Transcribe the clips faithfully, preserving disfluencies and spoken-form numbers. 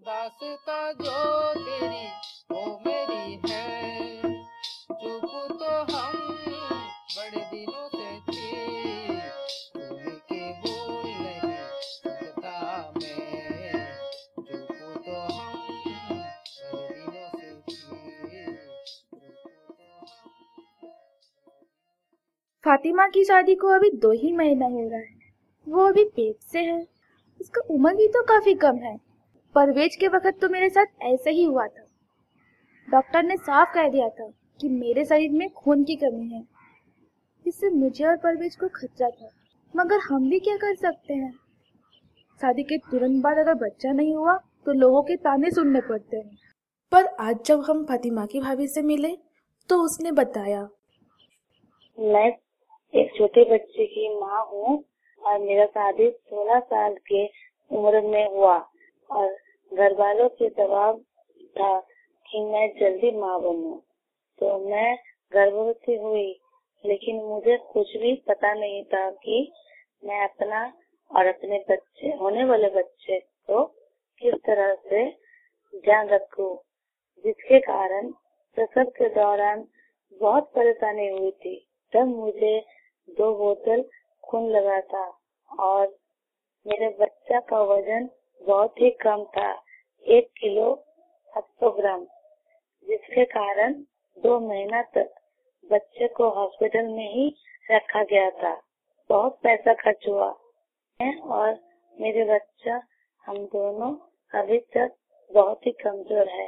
दास्तां जो तेरी वो मेरी है, चुप तो हम बड़े दिनों से थे, भूल के बोल नहीं सकता मैं, चुप तो हम बड़े दिनों से थे, चुप तो हम। फातिमा की शादी को अभी दो ही महीना हो रहा है। वो अभी पेट से है। उसका उम्र भी तो काफी कम है। परवेज के वक्त तो मेरे साथ ऐसा ही हुआ था। डॉक्टर ने साफ कह दिया था कि मेरे शरीर में खून की कमी है, जिससे मुझे और परवेज को खतरा था। मगर हम भी क्या कर सकते हैं। शादी के तुरंत बाद अगर बच्चा नहीं हुआ तो लोगों के ताने सुनने पड़ते हैं। पर आज जब हम फातिमा की भाभी से मिले तो उसने बताया, मैं एक छोटे बच्चे की माँ हूँ और मेरा शादी सोलह साल के उम्र में हुआ और घर वालों के दबाव था कि मैं जल्दी माँ बनूं, तो मैं गर्भवती हुई। लेकिन मुझे कुछ भी पता नहीं था कि मैं अपना और अपने बच्चे होने वाले बच्चे को किस तरह से ध्यान रखूं, जिसके कारण प्रसव के दौरान बहुत परेशानी हुई थी। तब मुझे दो बोतल खून लगा था और मेरे बच्चा का वजन बहुत ही कम था, एक किलो सात सौ ग्राम, जिसके कारण दो महीना तक बच्चे को हॉस्पिटल में ही रखा गया था। बहुत पैसा खर्च हुआ है और मेरे बच्चा हम दोनों अभी तक बहुत ही कमजोर है।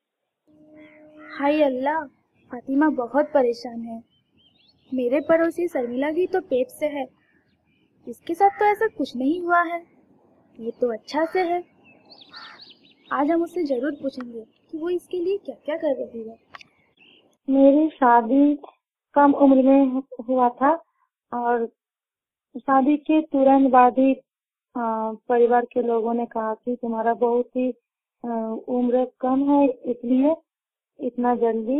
हाय अल्लाह, फातिमा बहुत परेशान है। मेरे पड़ोसी शर्मिला भी तो पेट से है। इसके साथ तो ऐसा कुछ नहीं हुआ है। ये तो अच्छा से है। आज हम उससे जरूर पूछेंगे कि वो इसके लिए क्या क्या कर रही है। मेरी शादी कम उम्र में हुआ था और शादी के तुरंत बाद ही परिवार के लोगों ने कहा कि तुम्हारा बहुत ही उम्र कम है, इसलिए इतना जल्दी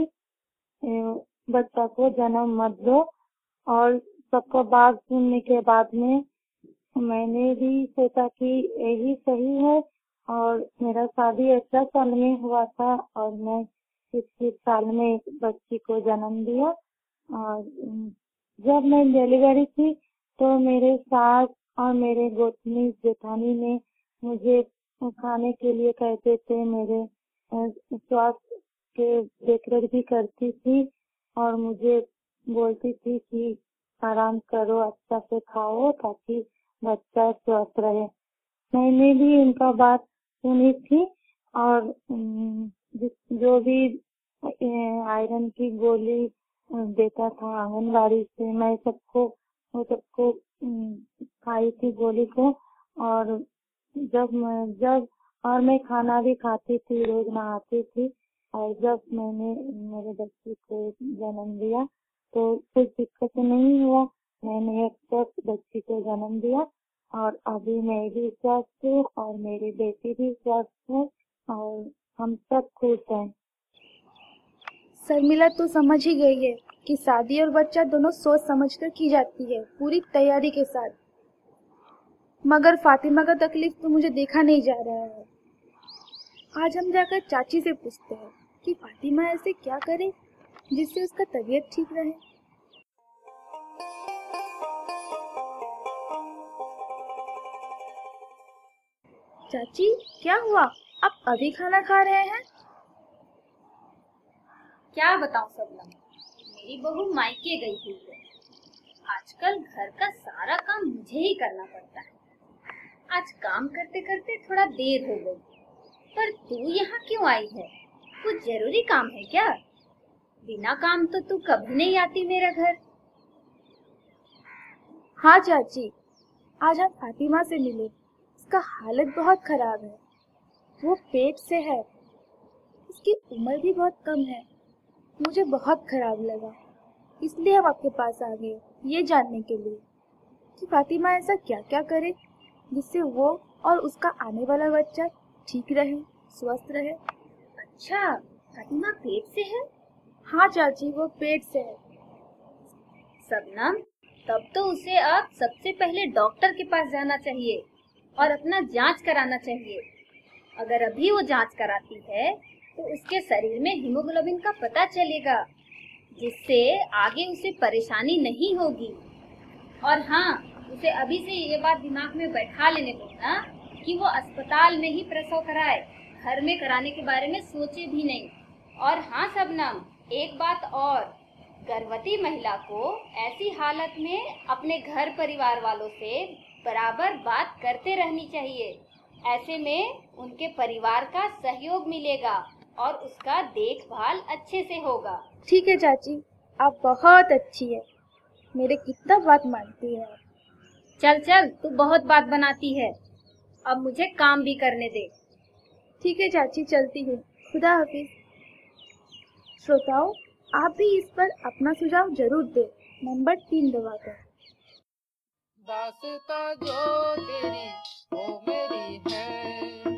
बच्चा को जन्म मत दो। और सबको बात सुनने के बाद में मैंने भी सोचा कि यही सही है और मेरा शादी अठारह साल में हुआ था और मैं इक्कीस साल में एक बच्ची को जन्म दिया। और जब मैं डिलीवरी थी तो मेरे सास और मेरे गोतनी जेठानी ने मुझे खाने के लिए कहते थे, मेरे स्वास्थ्य के देखरेख भी करती थी और मुझे बोलती थी कि आराम करो, अच्छा से खाओ ताकि बच्चा स्वस्थ रहे। मैंने भी उनका बात सुनी थी और जो भी आयरन की गोली देता था आंगनबाड़ी से, मैं सबको वो सबको खाई थी गोली को। और जब मैं जब और मैं खाना भी खाती थी, रोज नहाती थी। और जब मैंने मेरे बच्चे को जन्म दिया तो कुछ दिक्कत नहीं हुआ। मैंने एक स्वस्थ बच्ची को जन्म दिया और अभी मैं भी स्वस्थ हूँ और मेरी बेटी भी स्वस्थ है और हम सब खुश हैं। शर्मिला तो समझ ही गई है कि शादी और बच्चा दोनों सोच समझकर की जाती है, पूरी तैयारी के साथ। मगर फातिमा का तकलीफ तो मुझे देखा नहीं जा रहा है। आज हम जाकर चाची से पूछते हैं कि फातिमा ऐसे क्या करे जिससे उसका तबीयत ठीक रहे। चाची, क्या हुआ? आप अभी खाना खा रहे हैं? क्या बताऊं सबनम, मेरी बहू मायके गई हुई है। आजकल घर का सारा काम मुझे ही करना पड़ता है। आज काम करते करते थोड़ा देर हो गई, पर तू यहाँ क्यों आई है? कुछ जरूरी काम है क्या? बिना काम तो तू कभी नहीं आती मेरा घर। हाँ चाची, आज हम फातिमा से मिले। उसका हालत बहुत खराब है। वो पेट से है। उसकी उम्र भी बहुत कम है। मुझे बहुत खराब लगा, इसलिए हम आपके पास आ गए, ये जानने के लिए कि फातिमा ऐसा क्या क्या करे जिससे वो और उसका आने वाला बच्चा ठीक रहे, स्वस्थ रहे। अच्छा, फातिमा पेट से है? हाँ चाची, वो पेट से है। सबनम, तब तो उसे अब सबसे पहले डॉक्टर के पास जाना चाहिए और अपना जांच कराना चाहिए। अगर अभी वो जांच कराती है तो उसके शरीर में हीमोग्लोबिन का पता चलेगा, जिससे आगे उसे परेशानी नहीं होगी। और हाँ, उसे अभी से ये बात दिमाग में बैठा लेने दो ना कि वो अस्पताल में ही प्रसव कराए, घर में कराने के बारे में सोचे भी नहीं। और हाँ शबनम, एक बात और, गर्भवती महिला को ऐसी हालत में अपने घर परिवार वालों से बराबर बात करते रहनी चाहिए। ऐसे में उनके परिवार का सहयोग मिलेगा और उसका देखभाल अच्छे से होगा। ठीक है चाची, आप बहुत अच्छी है, मेरे कितना बात मानती है आप। चल चल, तू बहुत बात बनाती है, अब मुझे काम भी करने दे। ठीक है चाची, चलती हूँ, खुदा हाफिज। श्रोताओं, आप भी इस पर अपना सुझाव जरूर दें, नंबर तीन दबाकर। दास्तां जो तेरी वो मेरी है,